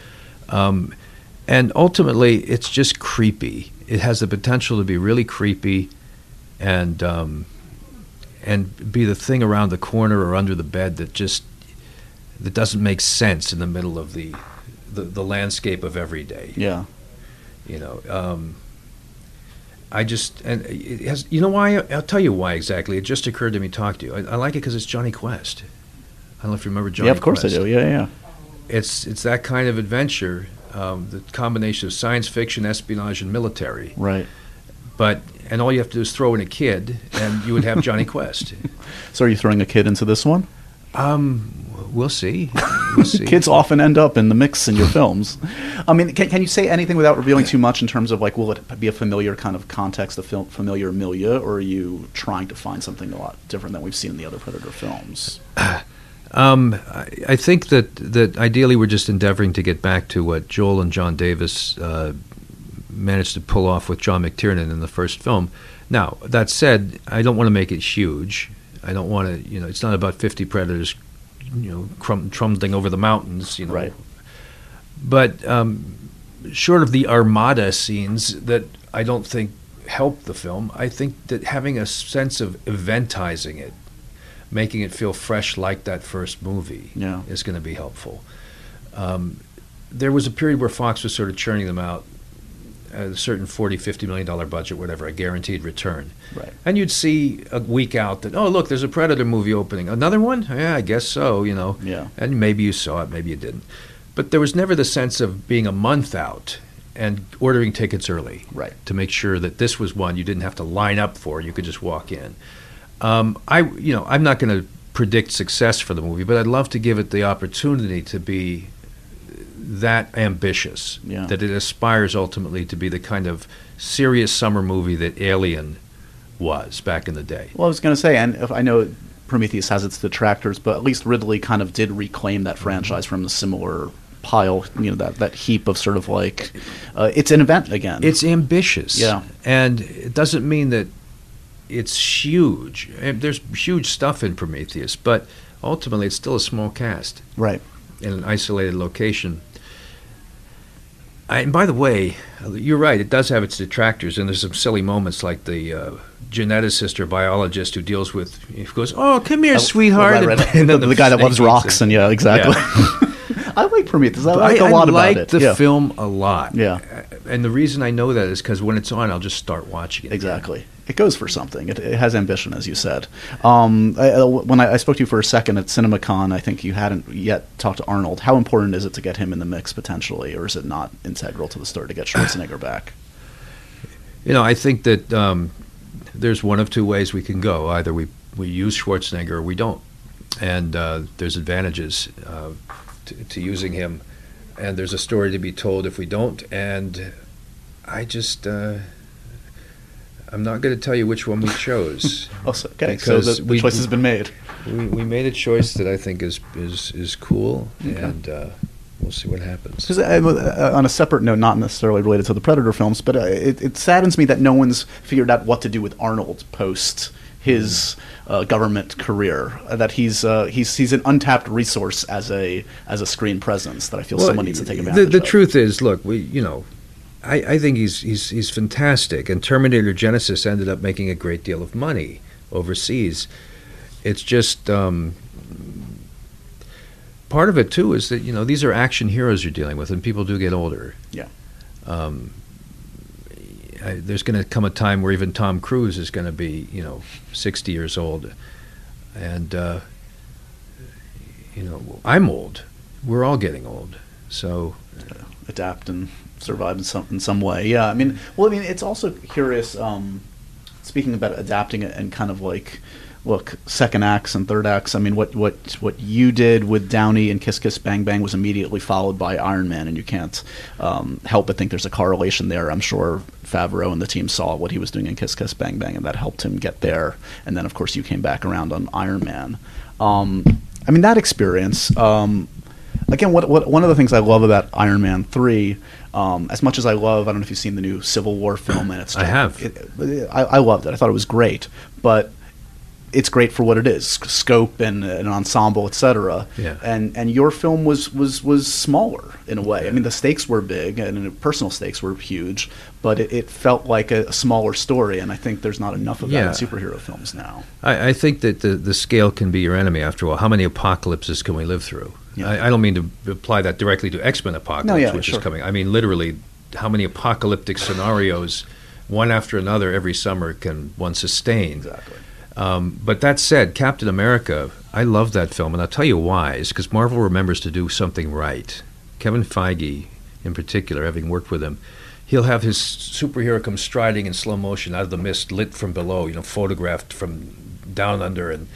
And ultimately, it's just creepy. It has the potential to be really creepy and be the thing around the corner or under the bed that doesn't make sense in the middle of the landscape of every day. Yeah. It has, why? I'll tell you why exactly. It just occurred to me talk to you. I like it because it's Johnny Quest. I don't know if you remember Johnny Quest. Yeah, of course I do. Yeah. It's that kind of adventure, the combination of science fiction, espionage, and military. Right. And all you have to do is throw in a kid, and you would have Johnny Quest. So are you throwing a kid into this one? We'll see. Kids often end up in the mix in your films. I mean, can you say anything without revealing too much in terms of, like, will it be a familiar kind of context, a familiar milieu, or are you trying to find something a lot different than we've seen in the other Predator films? I think that ideally we're just endeavoring to get back to what Joel and John Davis managed to pull off with John McTiernan in the first film. Now, that said, I don't want to make it huge. I don't want to, it's not about 50 predators, trundling over the mountains, Right. But short of the armada scenes that I don't think help the film, I think that having a sense of eventizing it, making it feel fresh like that first movie is going to be helpful. There was a period where Fox was sort of churning them out at a certain $40, $50 million budget, whatever, a guaranteed return. Right. And you'd see a week out that, oh, look, there's a Predator movie opening. Another one? Yeah, I guess so, Yeah. And maybe you saw it, maybe you didn't. But there was never the sense of being a month out and ordering tickets early, Right. to make sure that this was one you didn't have to line up for. You could just walk in. I'm not going to predict success for the movie, but I'd love to give it the opportunity to be that ambitious, Yeah. that it aspires ultimately to be the kind of serious summer movie that Alien was back in the day. Well, I was going to say, and if I know Prometheus has its detractors, but at least Ridley kind of did reclaim that franchise from a similar pile, that heap of sort of like, it's an event again. It's ambitious. Yeah. And it doesn't mean that it's huge. And there's huge stuff in Prometheus, but ultimately it's still a small cast Right. in an isolated location. And by the way, you're right, it does have its detractors, and there's some silly moments like the geneticist or biologist who deals with, he goes, "Oh, come here, sweetheart." Right. And then the guy that snake loves eats rocks, him. and yeah, exactly. Yeah. I like Prometheus. I like a lot I about like it. the Yeah. film a lot. Yeah. And the reason I know that is because when it's on, I'll just start watching it. Exactly. It goes for something. It has ambition, as you said. When I spoke to you for a second at CinemaCon, I think you hadn't yet talked to Arnold. How important is it to get him in the mix potentially, or is it not integral to the story to get Schwarzenegger back? I think that there's one of two ways we can go. Either we use Schwarzenegger or we don't. And there's advantages to using him. And there's a story to be told if we don't. And I just... I'm not going to tell you which one we chose. Okay, so the choice has been made. We made a choice that I think is cool, and we'll see what happens. Because on a separate note, not necessarily related to the Predator films, but it saddens me that no one's figured out what to do with Arnold post his government career. That he's an untapped resource as a screen presence that I feel someone needs to take advantage of. The truth is, look, I think he's fantastic, and Terminator Genisys ended up making a great deal of money overseas. It's just part of it too is that these are action heroes you're dealing with, and people do get older. Yeah. There's going to come a time where even Tom Cruise is going to be 60 years old, and I'm old. We're all getting old, so adapt and survive in some way. Yeah, I mean, it's also curious. Speaking about adapting it and kind of like, look, second acts and third acts. I mean, what you did with Downey and Kiss Kiss Bang Bang was immediately followed by Iron Man, and you can't help but think there's a correlation there. I'm sure Favreau and the team saw what he was doing in Kiss Kiss Bang Bang, and that helped him get there. And then, of course, you came back around on Iron Man. I mean, that experience. Again, one of the things I love about Iron Man 3, as much as I don't know if you've seen the new Civil War film, and I have. I loved it. I thought it was great, but it's great for what it is, scope and an ensemble, etc. Yeah. And your film was smaller in a way. I mean, the stakes were big, and the personal stakes were huge, but it felt like a smaller story, and I think there's not enough of that in superhero films now. I think that the scale can be your enemy after a while. How many apocalypses can we live through? Yeah. I don't mean to apply that directly to X-Men Apocalypse, which is coming. I mean, literally, how many apocalyptic scenarios, one after another, every summer can one sustain? Exactly. But that said, Captain America, I love that film, and I'll tell you why. It's because Marvel remembers to do something right. Kevin Feige, in particular, having worked with him, he'll have his superhero come striding in slow motion out of the mist, lit from below, photographed from down under, and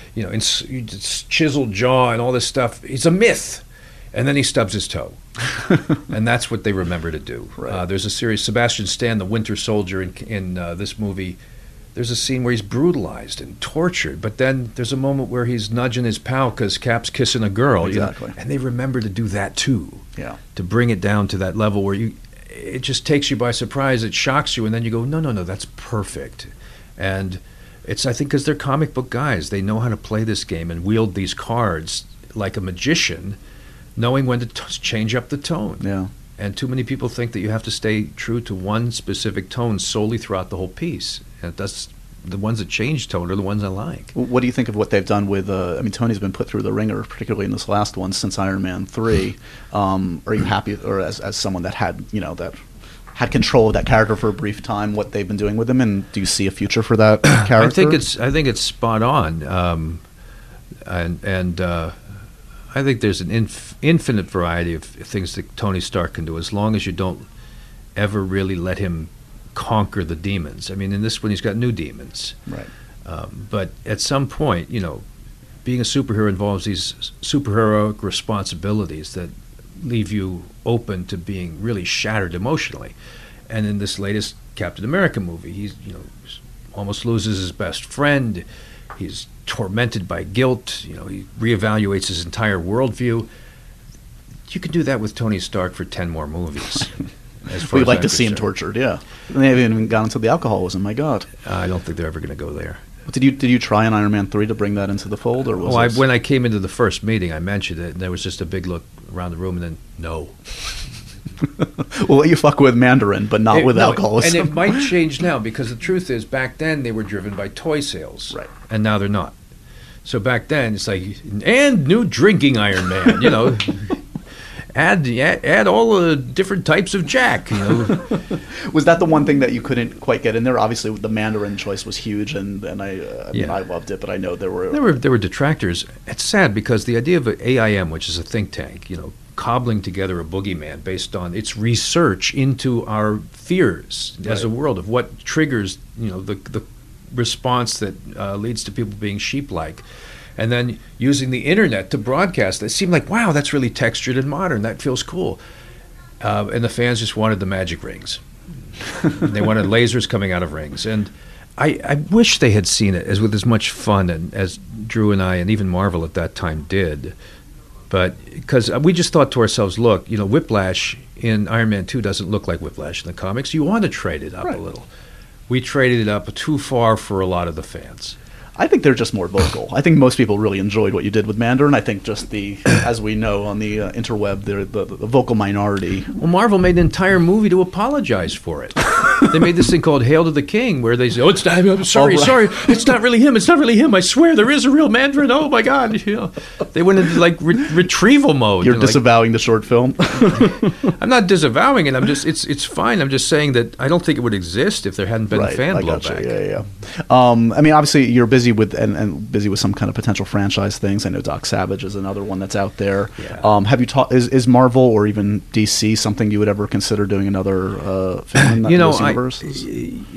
chiseled jaw and all this stuff. He's a myth. And then he stubs his toe. And that's what they remember to do. Right. There's a series, Sebastian Stan, the Winter Soldier, in this movie. There's a scene where he's brutalized and tortured, but then there's a moment where he's nudging his pal because Cap's kissing a girl. Exactly. And they remember to do that too. Yeah. To bring it down to that level where it just takes you by surprise, it shocks you, and then you go, no, that's perfect. And it's, I think, because they're comic book guys. They know how to play this game and wield these cards like a magician, knowing when to change up the tone. Yeah. And too many people think that you have to stay true to one specific tone solely throughout the whole piece. And that's the ones that change tone are the ones I like. What do you think of what they've done with? Tony's been put through the ringer, particularly in this last one since Iron Man 3. Are you happy, or as someone that had had control of that character for a brief time, what they've been doing with him, and do you see a future for that character? I think it's spot on, and I think there's an infinite variety of things that Tony Stark can do, as long as you don't ever really let him conquer the demons. I mean, in this one, he's got new demons. Right. But at some point, being a superhero involves these superheroic responsibilities that leave you open to being really shattered emotionally. And in this latest Captain America movie, he's almost loses his best friend. He's tormented by guilt. He reevaluates his entire worldview. You could do that with Tony Stark for 10 more movies. We'd like to see him tortured, yeah. And they haven't even gotten to the alcoholism, my God. I don't think they're ever going to go there. Did you try in Iron Man 3 to bring that into the fold? Or was when I came into the first meeting, I mentioned it, and there was just a big look around the room, and then, no. Well, you fuck with Mandarin, but not with alcoholism. And it might change now, because the truth is, back then, they were driven by toy sales. Right. And now they're not. So back then, it's like, and new drinking Iron Man, Add all the different types of Jack. Was that the one thing that you couldn't quite get in there? Obviously, the Mandarin choice was huge, and I mean, I loved it, but I know there were detractors. It's sad because the idea of AIM, which is a think tank, cobbling together a boogeyman based on its research into our fears as a world of what triggers, the response that leads to people being sheep-like. And then using the internet to broadcast, it seemed like, wow, that's really textured and modern. That feels cool. And the fans just wanted the magic rings. They wanted lasers coming out of rings. And I wish they had seen it with as much fun as Drew and I and even Marvel at that time did. But because we just thought to ourselves, look, Whiplash in Iron Man 2 doesn't look like Whiplash in the comics. You want to trade it up a little. We traded it up too far for a lot of the fans. I think they're just more vocal. I think most people really enjoyed what you did with Mandarin. I think just as we know on the interweb, they're the vocal minority. Well, Marvel made an entire movie to apologize for it. They made this thing called Hail to the King, where they say, "Oh, it's not. I'm sorry, it's not really him. It's not really him. I swear, there is a real Mandarin. Oh my God!" They went into like retrieval mode. You're disavowing the short film. I'm not disavowing it. I'm just it's fine. I'm just saying that I don't think it would exist if there hadn't been fan blowback. Yeah. I mean, obviously, you're busy with and busy with some kind of potential franchise things. I know Doc Savage is another one that's out there. Yeah. Have you is Marvel or even DC something you would ever consider doing another film in those universes?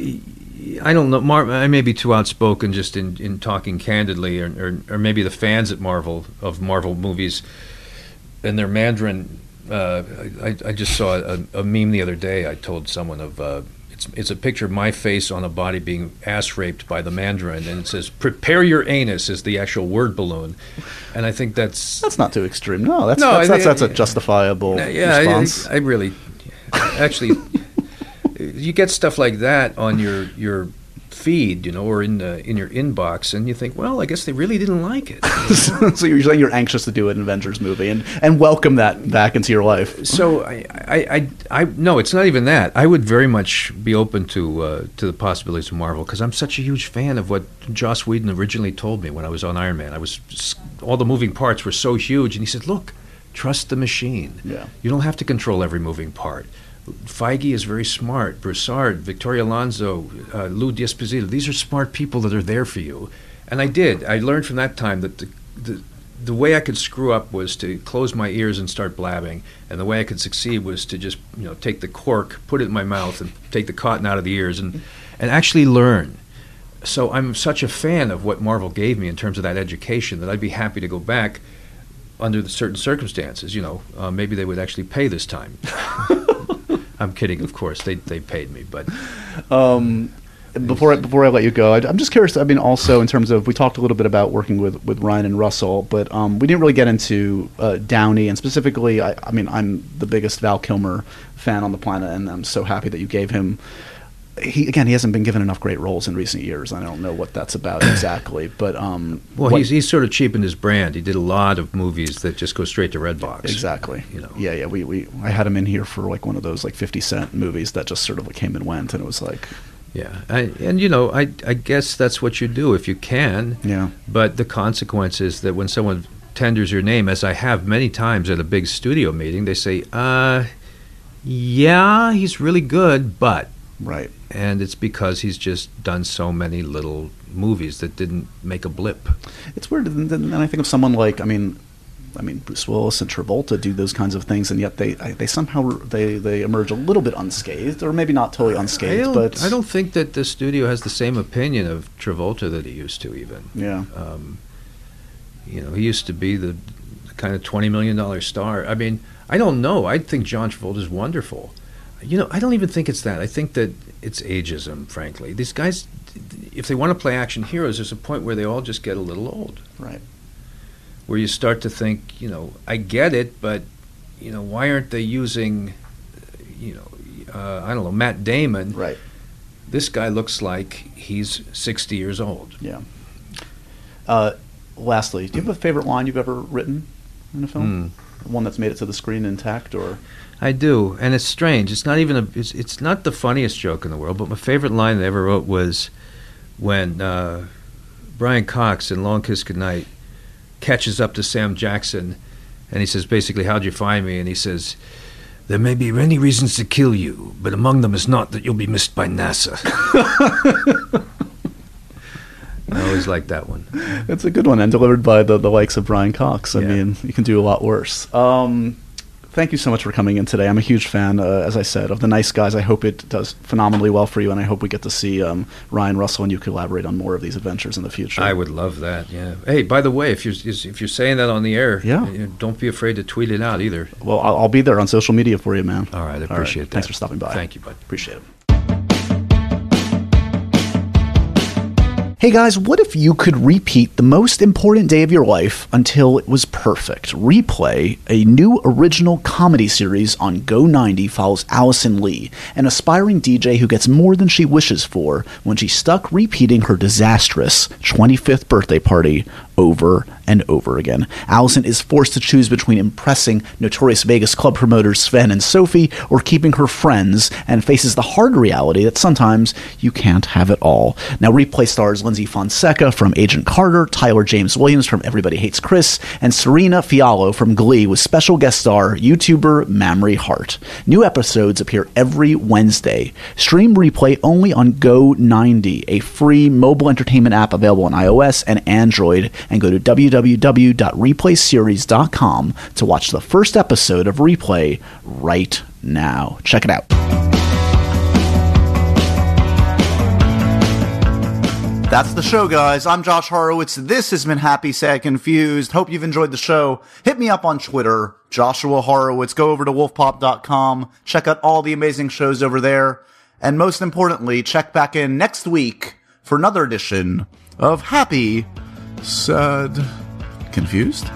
I don't know. I may be too outspoken just in talking candidly, or maybe the fans at Marvel movies and their Mandarin. I just saw a meme the other day. I told someone of. It's a picture of my face on a body being ass raped by the Mandarin, and it says "Prepare your anus" is the actual word balloon, and I think that's not too extreme. No, that's a justifiable response. I really, actually, you get stuff like that on your feed, or in your inbox, and you think, well, I guess they really didn't like it. So you're saying you're anxious to do an Avengers movie and welcome that back into your life. So I no, it's not even that. I would very much be open to the possibilities of Marvel, because I'm such a huge fan of what Joss Whedon originally told me when I was on Iron Man. All the moving parts were so huge, and he said, look, trust the machine. Yeah. You don't have to control every moving part. Feige is very smart. Broussard, Victoria Alonso, Lou D'Esposito. These are smart people that are there for you. And I did. I learned from that time that the way I could screw up was to close my ears and start blabbing. And the way I could succeed was to just take the cork, put it in my mouth, and take the cotton out of the ears and actually learn. So I'm such a fan of what Marvel gave me in terms of that education that I'd be happy to go back under the certain circumstances. Maybe they would actually pay this time. I'm kidding, of course. They paid me, but before I let you go, I'm just curious. I mean, also in terms of, we talked a little bit about working with Ryan and Russell, but we didn't really get into Downey, and specifically, I mean, I'm the biggest Val Kilmer fan on the planet, and I'm so happy that you gave him. He hasn't been given enough great roles in recent years. I don't know what that's about exactly, but he's sort of cheapened his brand. He did a lot of movies that just go straight to Redbox. Exactly. Yeah. I had him in here for like one of those like 50 Cent movies that just sort of like came and went, and it was like. Yeah, I guess that's what you do if you can. Yeah. But the consequence is that when someone tenders your name, as I have many times at a big studio meeting, they say, yeah, he's really good, but. Right. And it's because he's just done so many little movies that didn't make a blip. It's weird. And I think of someone like, I mean, I mean, Bruce Willis and Travolta do those kinds of things, and yet they somehow they emerge a little bit unscathed, or maybe not totally unscathed. But I don't think that the studio has the same opinion of Travolta that he used to. Even yeah, he used to be the kind of $20 million star. I mean, I don't know. I think John Travolta is wonderful. I don't even think it's that. I think that it's ageism, frankly. These guys, if they want to play action heroes, there's a point where they all just get a little old. Right. Where you start to think, I get it, but, why aren't they using, I don't know, Matt Damon? Right. This guy looks like he's 60 years old. Yeah. Lastly, do you have a favorite line you've ever written in a film? One that's made it to the screen intact, or? I do, and it's strange. It's not even it's not the funniest joke in the world, but my favorite line I ever wrote was when Brian Cox in Long Kiss Goodnight catches up to Sam Jackson, and he says basically, "How'd you find me?" And he says, "There may be many reasons to kill you, but among them is not that you'll be missed by NASA." I always like that one. It's a good one, and delivered by the likes of Brian Cox. I mean, you can do a lot worse. Thank you so much for coming in today. I'm a huge fan, as I said, of The Nice Guys. I hope it does phenomenally well for you, and I hope we get to see Ryan Russell and you collaborate on more of these adventures in the future. I would love that, yeah. Hey, by the way, if you're saying that on the air, don't be afraid to tweet it out either. Well, I'll be there on social media for you, man. All right, I appreciate that. Thanks for stopping by. Thank you, bud. Appreciate it. Hey guys, what if you could repeat the most important day of your life until it was perfect? Replay, a new original comedy series on Go90, follows Allison Lee, an aspiring DJ who gets more than she wishes for when she's stuck repeating her disastrous 25th birthday party over and over again. Allison is forced to choose between impressing notorious Vegas club promoters Sven and Sophie or keeping her friends, and faces the hard reality that sometimes you can't have it all. Now, Replay stars Lindsay Fonseca from Agent Carter, Tyler James Williams from Everybody Hates Chris, and Serena Fiallo from Glee, with special guest star YouTuber Mamrie Hart. New episodes appear every Wednesday. Stream Replay only on Go90, a free mobile entertainment app available on iOS and Android, and go to www.replayseries.com to watch the first episode of Replay right now. Check it out. That's the show, guys. I'm Josh Horowitz. This has been Happy, Sad, Confused. Hope you've enjoyed the show. Hit me up on Twitter, Joshua Horowitz. Go over to wolfpop.com. Check out all the amazing shows over there. And most importantly, check back in next week for another edition of Happy, Sad, Confused?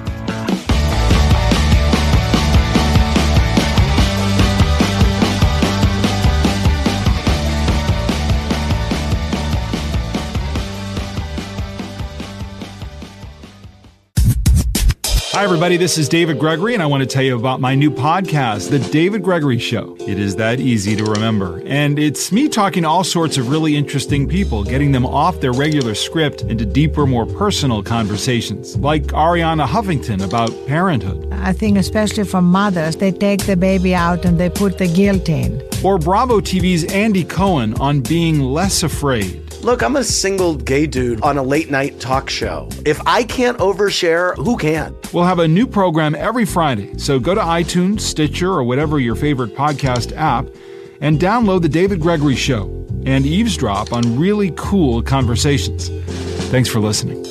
Hi, everybody. This is David Gregory, and I want to tell you about my new podcast, The David Gregory Show. It is that easy to remember. And it's me talking to all sorts of really interesting people, getting them off their regular script into deeper, more personal conversations, like Ariana Huffington about parenthood. I think especially for mothers, they take the baby out and they put the guilt in. Or Bravo TV's Andy Cohen on being less afraid. Look, I'm a single gay dude on a late night talk show. If I can't overshare, who can? We'll have a new program every Friday, so go to iTunes, Stitcher, or whatever your favorite podcast app, and download The David Gregory Show and eavesdrop on really cool conversations. Thanks for listening.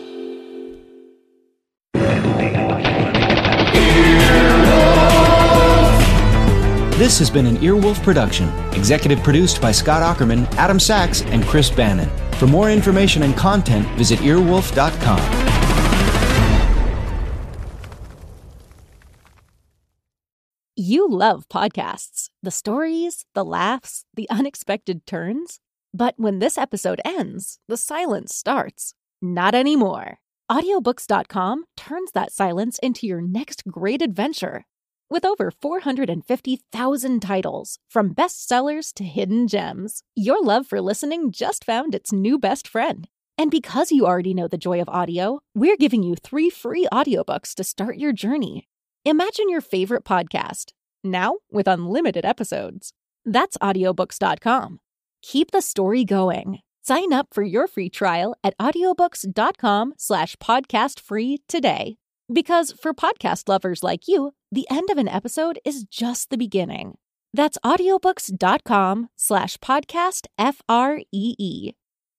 This has been an Earwolf production, executive produced by Scott Aukerman, Adam Sachs, and Chris Bannon. For more information and content, visit earwolf.com. You love podcasts, the stories, the laughs, the unexpected turns. But when this episode ends, the silence starts. Not anymore. Audiobooks.com turns that silence into your next great adventure. With over 450,000 titles, from bestsellers to hidden gems, your love for listening just found its new best friend. And because you already know the joy of audio, we're giving you 3 free audiobooks to start your journey. Imagine your favorite podcast, now with unlimited episodes. That's audiobooks.com. Keep the story going. Sign up for your free trial at audiobooks.com/podcastfree today. Because for podcast lovers like you, the end of an episode is just the beginning. That's audiobooks.com/podcastFREE.